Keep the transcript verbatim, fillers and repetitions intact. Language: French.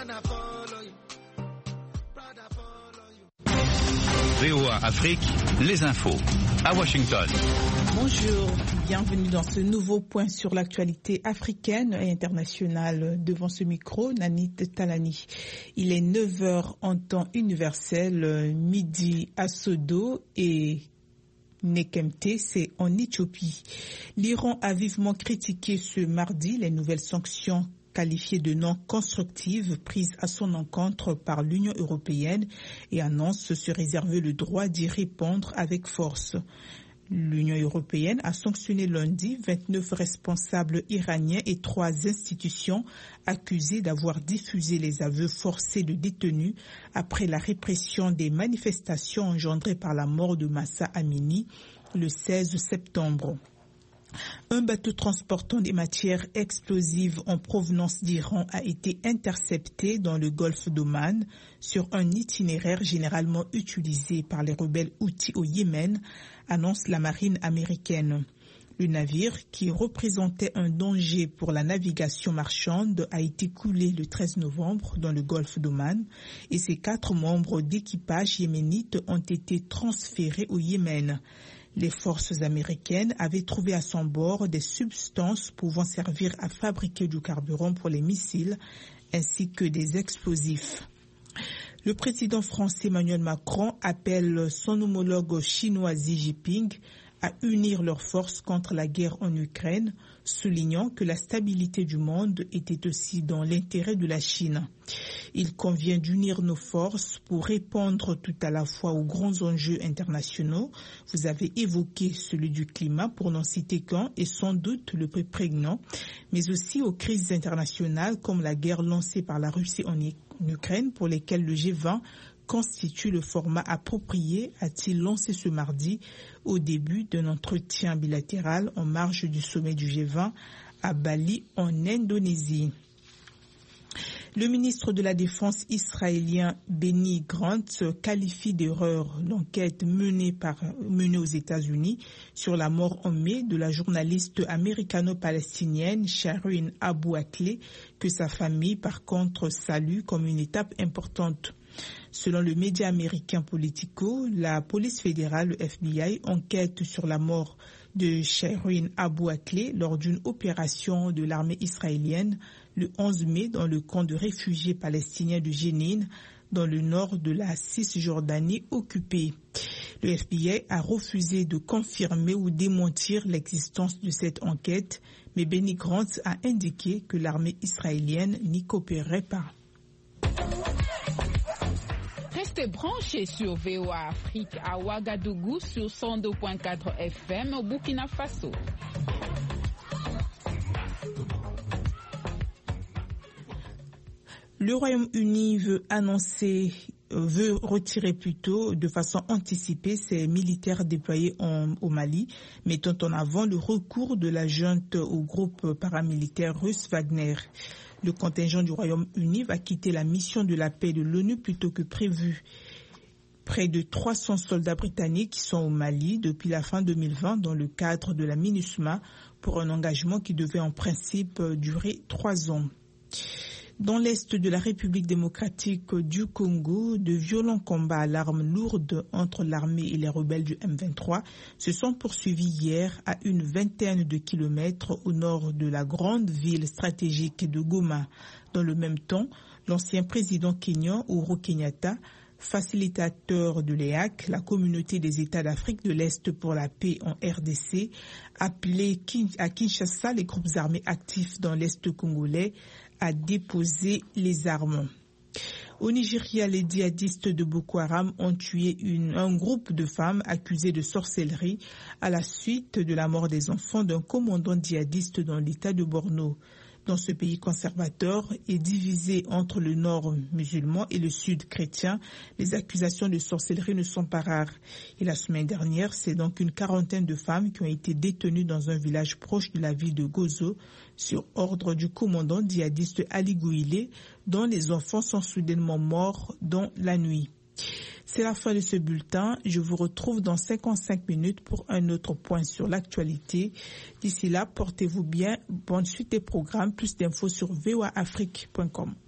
V O A Afrique, les infos à Washington. Bonjour, bienvenue dans ce nouveau point sur l'actualité africaine et internationale. Devant ce micro, Nanit Talani. Il est neuf heures en temps universel, midi à Sodo et Nekemte, c'est en Éthiopie. L'Iran a vivement critiqué ce mardi les nouvelles sanctions qualifiées de non constructives prises à son encontre par l'Union européenne et annonce se réserver le droit d'y répondre avec force. L'Union européenne a sanctionné lundi vingt-neuf responsables iraniens et trois institutions accusées d'avoir diffusé les aveux forcés de détenus après la répression des manifestations engendrées par la mort de Mahsa Amini le seize septembre. Un bateau transportant des matières explosives en provenance d'Iran a été intercepté dans le golfe d'Oman sur un itinéraire généralement utilisé par les rebelles Houthis au Yémen, annonce la marine américaine. Le navire, qui représentait un danger pour la navigation marchande, a été coulé le treize novembre dans le golfe d'Oman et ses quatre membres d'équipage yéménites ont été transférés au Yémen. Les forces américaines avaient trouvé à son bord des substances pouvant servir à fabriquer du carburant pour les missiles ainsi que des explosifs. Le président français Emmanuel Macron appelle son homologue chinois Xi Jinping à unir leurs forces contre la guerre en Ukraine, soulignant que la stabilité du monde était aussi dans l'intérêt de la Chine. Il convient d'unir nos forces pour répondre tout à la fois aux grands enjeux internationaux. Vous avez évoqué celui du climat, pour n'en citer qu'un, et sans doute le plus prégnant, mais aussi aux crises internationales comme la guerre lancée par la Russie en Ukraine, pour lesquelles le G vingt constitue le format approprié, a-t-il lancé ce mardi au début d'un entretien bilatéral en marge du sommet du G vingt à Bali en Indonésie. Le ministre de la Défense israélien Benny Gantz qualifie d'erreur l'enquête menée, par, menée aux États-Unis sur la mort en mai de la journaliste américano-palestinienne Shireen Abu Akleh, que sa famille par contre salue comme une étape importante. Selon le média américain Politico, la police fédérale, le F B I, enquête sur la mort de Shireen Abu Akleh lors d'une opération de l'armée israélienne le onze mai dans le camp de réfugiés palestiniens de Jénine, dans le nord de la Cisjordanie occupée. Le F B I a refusé de confirmer ou démentir l'existence de cette enquête, mais Benny Gantz a indiqué que l'armée israélienne n'y coopérait pas. Restez branchés sur V O A Afrique à Ouagadougou sur cent deux virgule quatre F M au Burkina Faso. Le Royaume-Uni veut annoncer, veut retirer plutôt de façon anticipée ses militaires déployés en, au Mali, mettant en avant le recours de la junte au groupe paramilitaire russe Wagner. Le contingent du Royaume-Uni va quitter la mission de la paix de l'ONU plutôt que prévu. Près de trois cents soldats britanniques sont au Mali depuis la fin deux mille vingt dans le cadre de la MINUSMA pour un engagement qui devait en principe durer trois ans. Dans l'est de la République démocratique du Congo, de violents combats à l'arme lourde entre l'armée et les rebelles du M vingt-trois se sont poursuivis hier à une vingtaine de kilomètres au nord de la grande ville stratégique de Goma. Dans le même temps, l'ancien président kényan Uhuru Kenyatta, facilitateur de l'E A C, la communauté des États d'Afrique de l'Est pour la paix en R D C, appelé à Kinshasa les groupes armés actifs dans l'Est congolais à déposer les armes. Au Nigeria, les djihadistes de Boko Haram ont tué une, un groupe de femmes accusées de sorcellerie à la suite de la mort des enfants d'un commandant djihadiste dans l'État de Borno. Dans ce pays conservateur et divisé entre le nord musulman et le sud chrétien, les accusations de sorcellerie ne sont pas rares. Et la semaine dernière, c'est donc une quarantaine de femmes qui ont été détenues dans un village proche de la ville de Gozo sur ordre du commandant djihadiste Ali Gouilé, dont les enfants sont soudainement morts dans la nuit. C'est la fin de ce bulletin. Je vous retrouve dans cinquante-cinq minutes pour un autre point sur l'actualité. D'ici là, portez-vous bien. Bonne suite des programmes. Plus d'infos sur v o a afrique point com.